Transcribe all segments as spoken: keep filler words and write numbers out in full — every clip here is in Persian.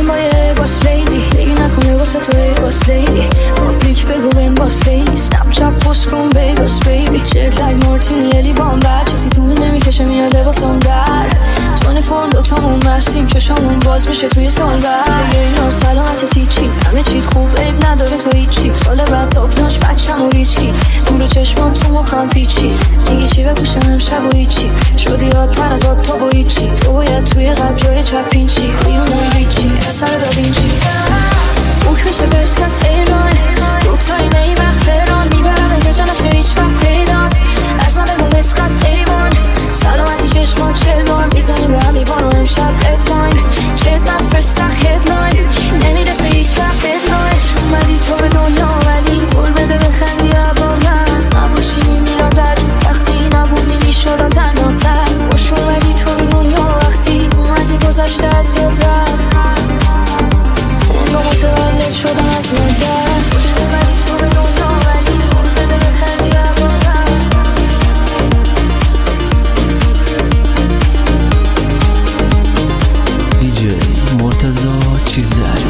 مایه باس لیلی بگی نکنه واسه توی باس لیلی پابلیک بگو بهم باس لیلی سنپ چپ پست کن بیگاس بیبی چک لایک مارتینی یه لیوان بعد چیزی طول نمیکشه میاد لباسم در تونه فرم دوتامون مستیم چشامون باز میشه توی سال بعد اینا سلامت تیچی همه چیز خوب عیب نداره تو هیچی سال بعد تاپناش بچم و ریچی نور چشمان تو مخم پیچی میگی چی بپوشم امشب و هیچی شدی یادتر از آد تو با هیچی تو باید توی قبل جای چپین چی بیونم ریچی اثر داوینچی بوک میشه برسک از ایران دوتایی می وقت فران میبرم که جانش هیچ وقت پیدات ازم بگو مسک از ایوان سلامتی چشمان چه بار میزنیم به همیوان و امشب ادلاین چت از فرستن هدلاین نمیرسه هیچ وقت ادلاین اومدی تو به دنیا ولی گل بده بخندی با من نباشی میمیرم در وقتی نبودی میشدم تنها تر خوش اومدی تو به دنیا وقتی اومدی گذشته از یاد رفت اونگاه متولد شدم از مادر خوش اومدی تو به دنیا ولی گل بده بخندی با من دیجی مرتضی چیزاری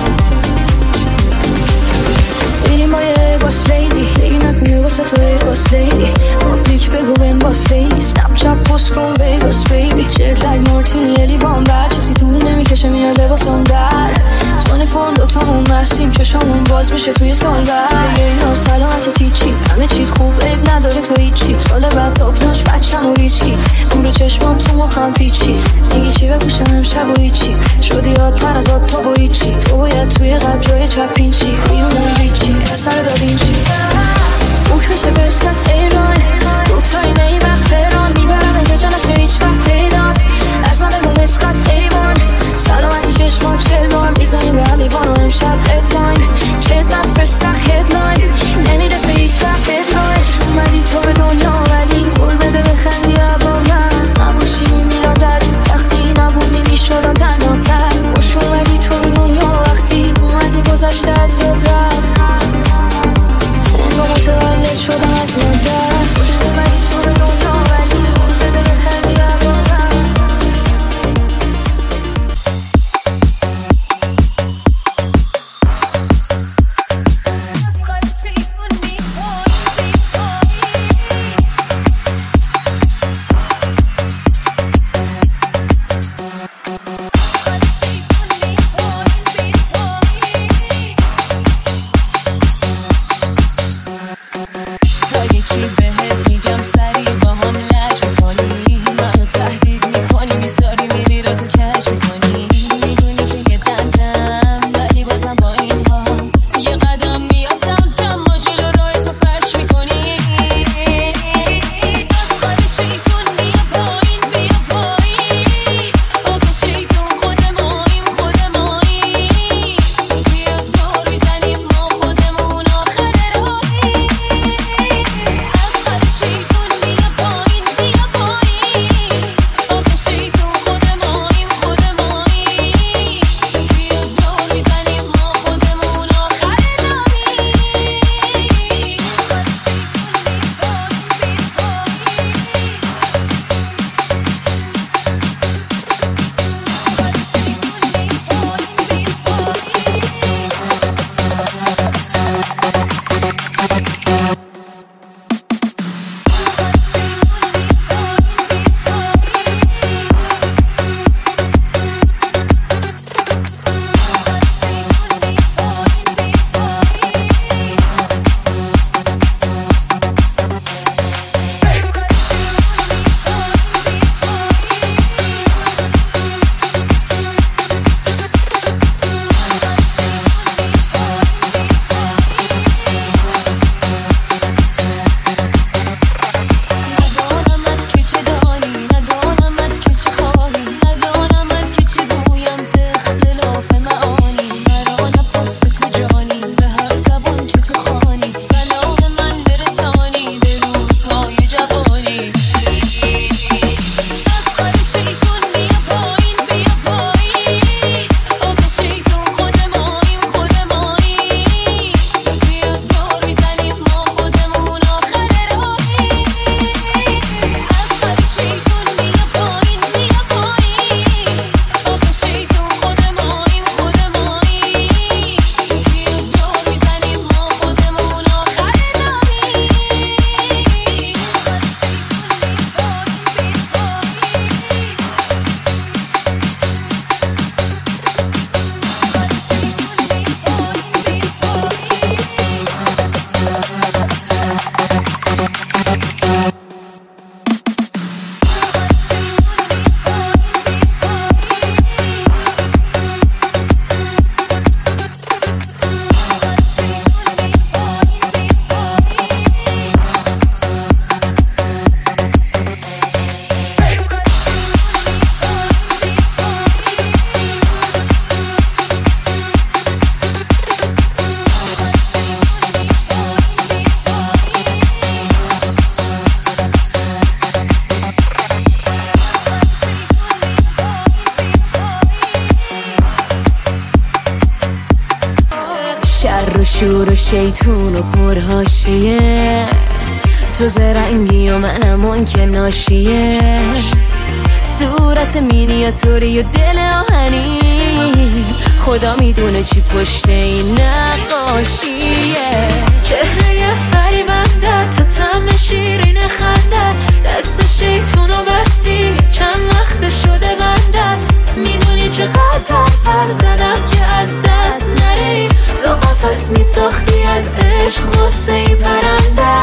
بیری مایه باس لیلی بگی نکنه واسه توی باس لیلی پابلیک بگو بهم باس لیلی سنپ چپ پست کن بیگاس بیبی چک لایک مارتینی یه لیوان بعد چیزی طول نمیکشه میاد لباسم در تونه فرم دوتامون مستیم چشامون باز میشه توی سال بعد اینا سلامت تیچی همه چیز خوب عیب نداره تو هیچی سال بعد تاپناش بچم و ریچی نور چشمان تو مخم پیچی میگی چی بپوشم امشب و هیچی شدی یادتر از آد تو با هیچی تو باید توی قبل جای چپین چی بیونم ریچی اثر داوینچی بوک میشه برسک از ایران دوتایی می وقت فران میبرم که جانش هیچ وقت پیدات ازم بگو مسک از ایوان سلامتی چشمان چه بار میزنیم به همیوان و امشب ادلاین چت از فرستن هدلاین نمیرسه هیچ وقت ادلاین اومدی تو به دنیا ولی گل بده بخندی با من نباشی میمیرم در وقتی نبودی میشدم تنها تر خوش اومدی تو به دنیا وقتی اومدی گذشته از یاد رفت اونگاه متولد شدم از مادر خوش اومدی و شور و شیطون و پرهاشیه، تو زرنگی و منم اون که ناشیه، صورت مینیاتوری و دل آهنی، خدا میدونه چی پشت این نقاشیه. چهره فریبنده تا طعم شیرین خندت، دست شیطون و بستی چند وقت شده بندت، میدونی چقدر پر زدم که از دست نری، تو قفس میساختی از عشق غصه پرنده،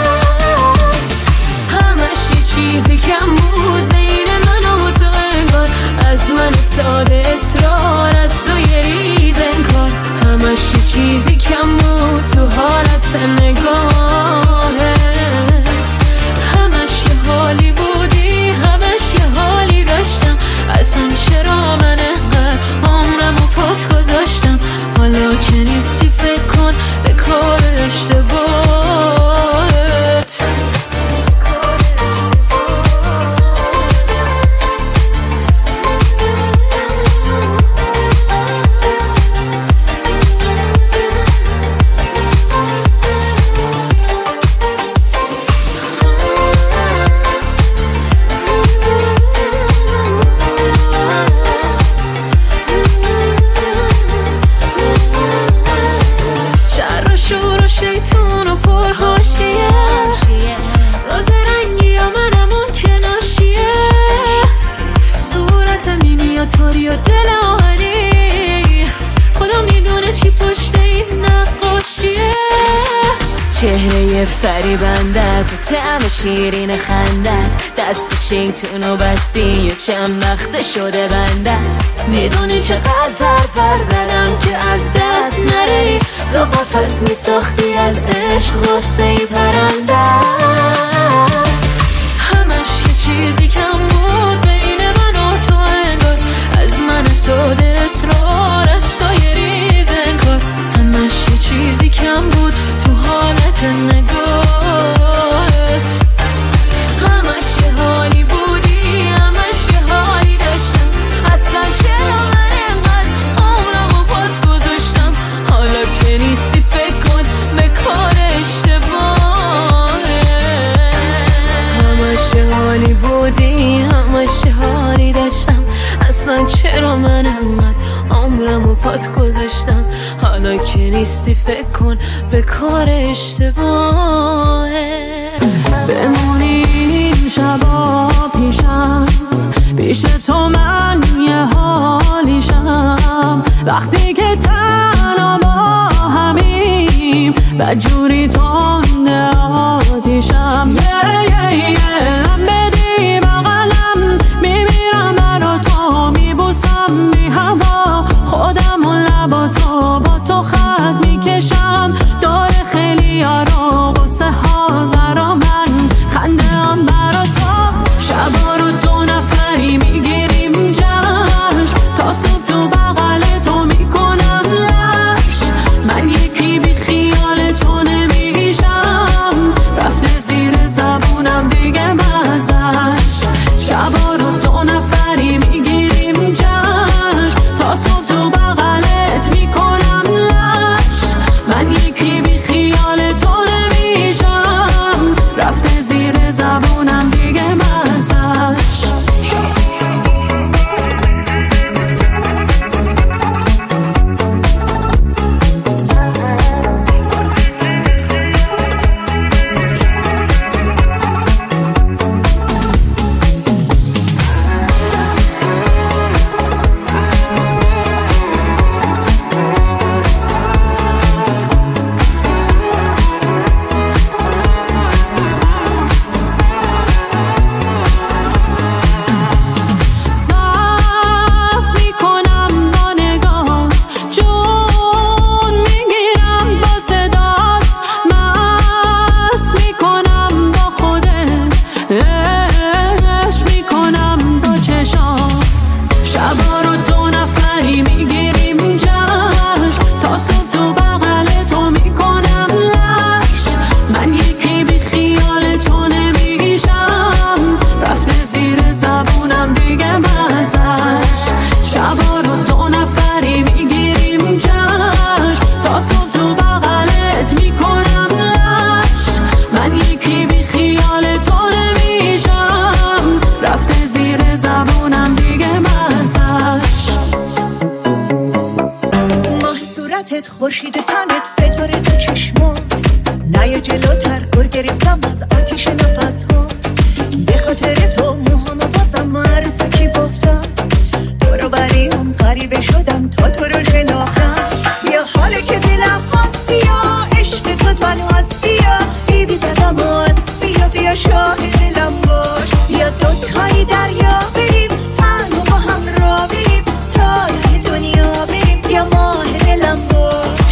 همش یه چیزی کم بود بین من و تو انگار، از من ساده اصرار از تو یه ریز انکار، همش یه چیزی کم بود تو حالت نگاهه، همش یه حالی بودی همش یه حالی داشتم، اصلا چرا من انقدر عمرم و پات گذاشتم، حالا که نیستی فکر کن به کار اشتباهت. شور و شیطون و پرهاشیه، تازه رنگی و منم اون که ناشیه، صورت مینیاتوری و دل آهنی، خدا میدونه چی پشت این نقاشیه. چهره فریبندت و طعم شیرین خندت، دست شیطون و بستی و چند وقت شده بندت، میدونی چقدر پر پر زدم که از دست نری، تو قفس میساختی از عشق غصه پرنده، همش یه چیزی کم بود بین من و تو انگار، از من ساده اصرار از تو یه ریز انکار، همش یه چیزی کم بود تو حالت نگاهت، همش یه حالی بودی همش یه حالی داشتم، اصلا چرا من انقدر عمرم و پات گذاشتم، حالا که نیستی فکر کن به کار اشتباهه، همش یه حالی بودی همش یه حالی داشتم، اصلا چرا من انقدر عمرم و پات گذاشتم، حالا که نیستی فکر کن به کار اشتباهه. بمونی این شبا پیشم، پیش تو من یه حالیشم، وقتی که تنها با همیم بدجوری تنده آتیشم، یه یه یه هم بدی بغلم، میمیرم برا تو میبوسم بی هوا، خودم و لبا تو با تو خط میکشم، دور خیلی ها رو قصه ها برا من، خنده هم برا تو، شبا رو دو نفری میگیریم جشن، تا صبح تو بغل تو میکنم لش، من یکی بی خیال تو نمیشم، رفته زیر زبونم دیگه مزش، شبا رو دو نفری میگیریم جشن، تا صبح صورتت، خورشید تنت، ستاره تو چشمات، نیا جلوتر گر گرفتم از آتیش نفس ها. به خاطر تو موهامو بازم عروسکی بافتم، دورو بریم غریبه شدم تا تو رو شناختم. بیا حاله که دلم خواست، بیا عشق تو تنهاست، بیا بی بی زدم و از بیا بیا شاه دلم باش. بیا دوتایی دریا بریم، تنها با هم را بریم، تا ته دنیا بریم، بیا ماه دلم باش.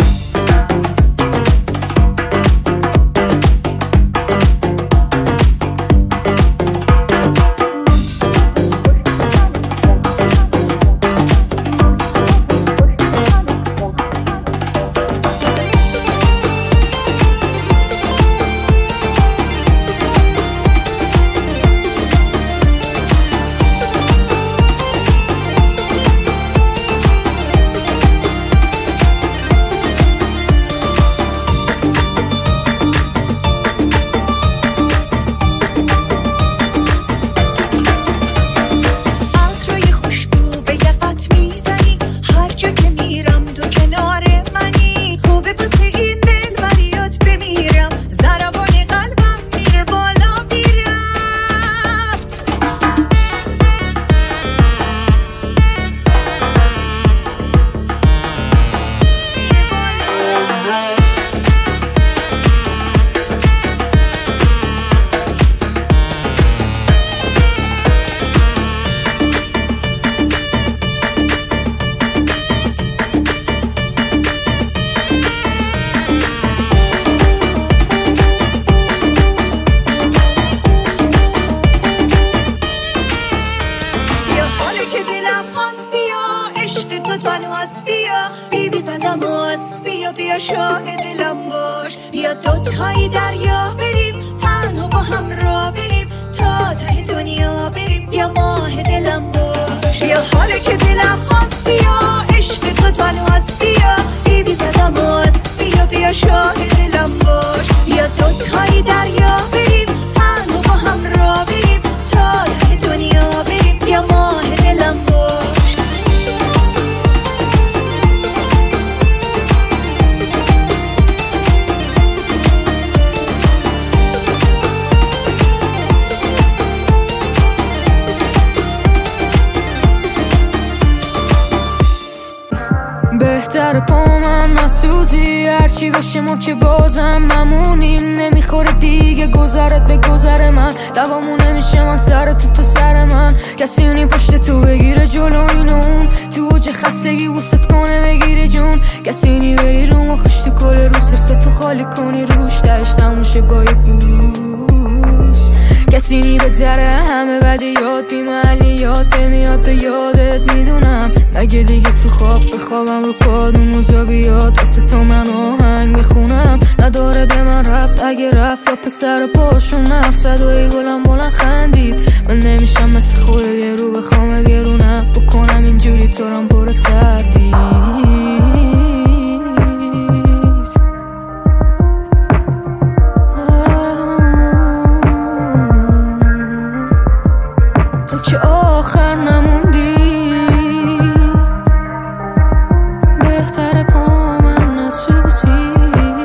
بهتر پا من نسوزی، هرچی باشه ما که بازم ممونیم. نمیخوره دیگه گذرت به گذر من، دوامون نمیشه من سر تو تو سر من. کسی اونی پشت تو بگیره جلو اینون، تو اوج خستگی وسط کنه بگیره جون. کسی اونی بری رو ما خوش تو کل روز، حرص تو خالی کنی روش تهش تموشه با یه بوس. کسی نی بگذره همه بده یاد بیمالی یاد نمیاد به یادت میدونم. مگه دیگه تو خواب بخوابم رو کادون موزا بیاد واسه تو من آهنگ بخونم. نداره به من رفت اگه رفت یا پسر پاشون نرف صدای گلم بلند خندید. من نمیشم مثل خود یه رو بخوام گرونم بکنم اینجوری تو رم برو تردید. تو که آخر نموندی، بهتر پا من نسوزی.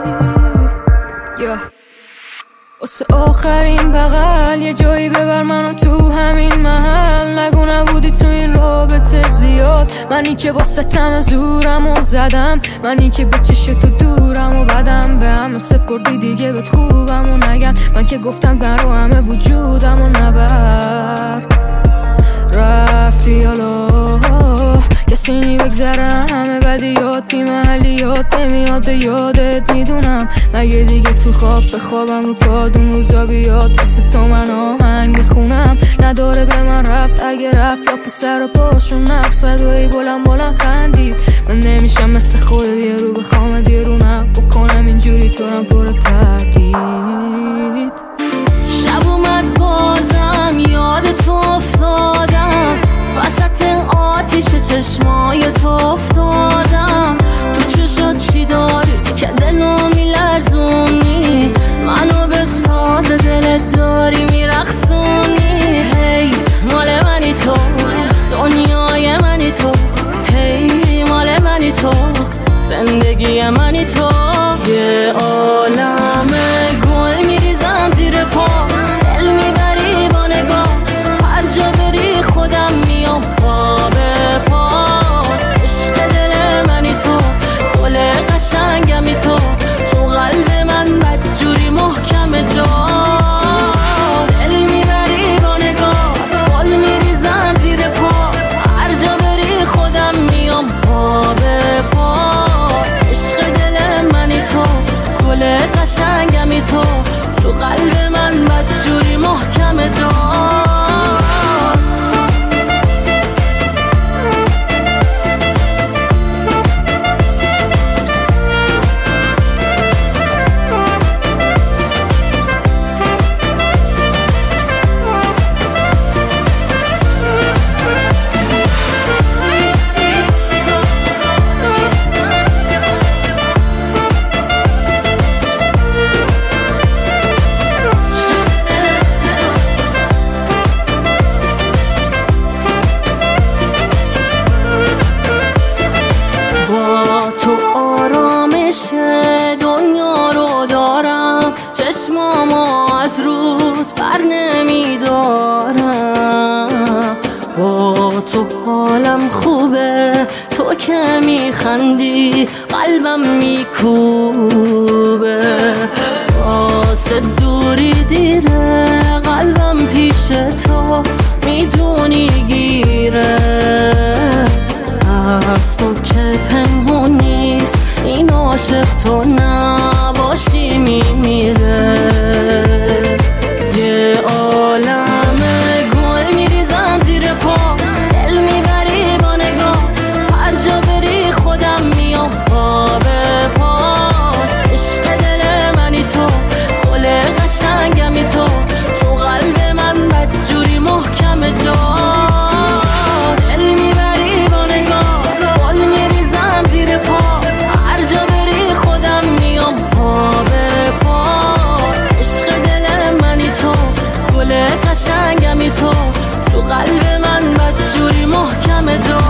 واسه آخرین بغل یه جایی ببر منو تو همین محل. نگو نبودی تو این رابطه زیاد، منی که واسه تم زورم و زدم، منی که به چش تو دورم و بدم به همه سپردی دیگه بهت خوبم و نگم. من که گفتم در رو همه وجودم و نبر رفتی حالا. کسی نی بگذره همه بدی یاد بیمالی یاد نمیاد به یادت میدونم. مگه دیگه تو خواب بخوابم رو کادون روزا بیاد واسه تو من آهنگ بخونم. نداره به من رفت اگه رفت یا پسر پاشون نرف صدای بلند بلند خندید. من نمیشم مثل خودت یه رو بخوام دیرونم بکنم اینجوری تو رم پر تردید. شب اومد بازم یاد تو افتادم، وسط آتیش چشمای تو افتادم. تو چشات چی داری که دلو میلرزونی، منو به ساز دلت داری میرقصونی. هی مال منی تو، دنیای منی تو، هی مال منی تو، زندگی میخندی قلبم میکوبه، واسه دوری دیره قلبم پیش تو میدونی گیره، از تو که پنهون نیست این عاشق تو نباشی میمیره. یه عالم گل میریزم زیر پا، دل میبری با نگاه، هر جا بری خودم میام پا به پا. عشق دل منی تو، گل قشنگمی تو، تو قلب من بدجوری محکم جا. دل میبری با نگاه، گل میریزم زیر پا، هر جا بری خودم میام پا به پا. عشق دل منی تو، گل قشنگمی تو، تو قلب من بدجوری محکم جا.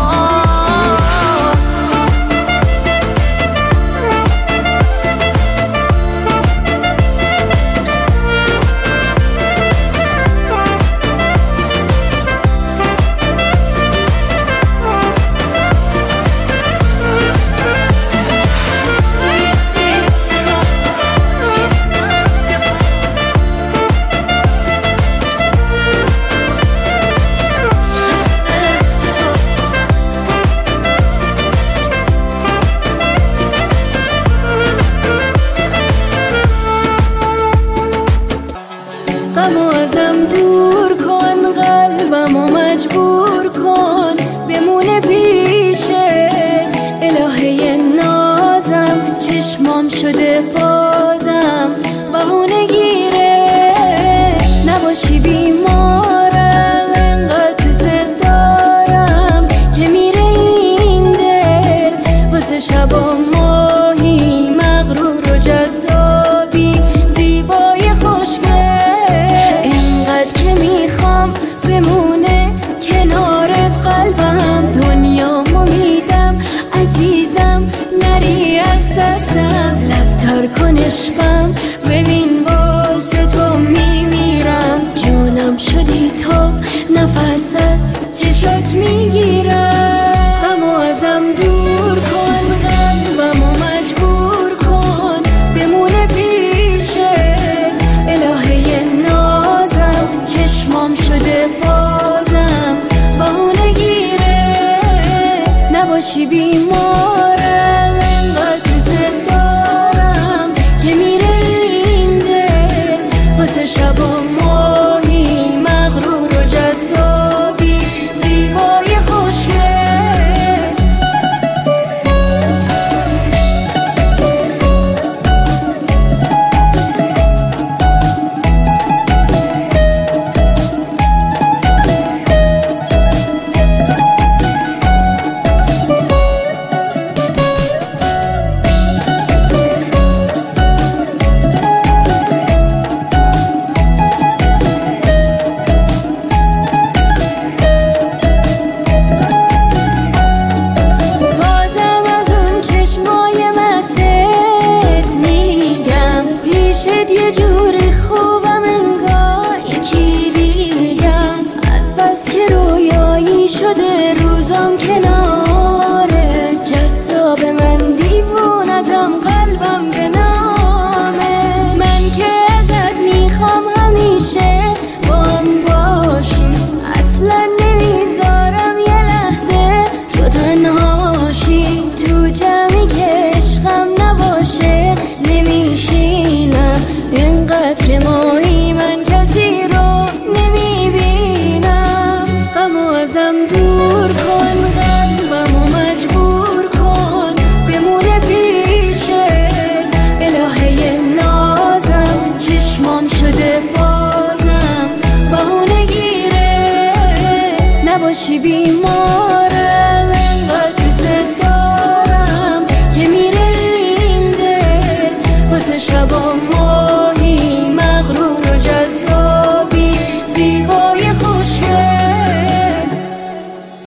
غمو ازم دور کن، قلبمو مجبور کن بمونه پیشه. الهه نازم چشمام شده بازم بهونه گیره. نباشی بیمارم انقدر دوست دارم که میره این دل، واسه شبا ماهی مغرور و جذابی زیبای خوشگل. که میخوام بمونه کنارت قلبم، دنیامو میدم عزیزم نری از دستم. لب تر کن عشقم ببین واسه تو میمیرم، جونم شدی تو نفس از چشات میگیرم. غمو ازم دور کن، قلبمو مجبور کن بمونه پیشت. الهه نازم چشمام شده بازم بهونه گیره. نباشی بیمارم انقدر دوست دارم که میره این دل، واسه شبا ماهی مغرور و جذابی زیبای خوشگل. یه جوری خوبم انگار یکی دیگم، از بس که رویایی شده روزم کناره. جذاب من دیوونتم قلبم به نامه، من که ازت میخوام همیشه با هم باشیم. اصلا نمیذارم یه لحظه تو تنهاشی، تو جمعی که عشقم نباشه نمیشینم. اینقدر که ماهی من کسی رو نمیبینم. غمو ازم دور کن، قلبمو مجبور کن بمونه پیشت. الهه نازم چشمام شده بازم بهونه گیره. نباشی بیمار